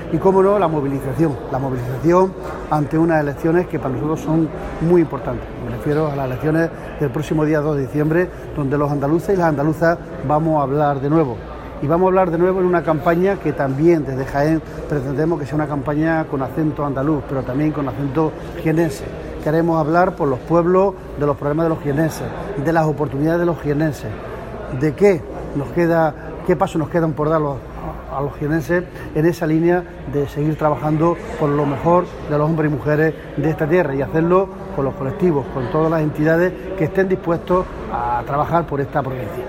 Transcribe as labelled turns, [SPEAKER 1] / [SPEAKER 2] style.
[SPEAKER 1] y, cómo no, la movilización ante unas elecciones que para nosotros son muy importantes. Me refiero a las elecciones del próximo día 2 de diciembre, donde los andaluces y las andaluzas vamos a hablar de nuevo. Y vamos a hablar de nuevo en una campaña que también desde Jaén pretendemos que sea una campaña con acento andaluz, pero también con acento jienense. Queremos hablar por los pueblos, de los problemas de los jienenses, de las oportunidades de los jienenses, de qué paso nos quedan por dar a los jienenses en esa línea de seguir trabajando por lo mejor de los hombres y mujeres de esta tierra, y hacerlo con los colectivos, con todas las entidades que estén dispuestos a trabajar por esta provincia.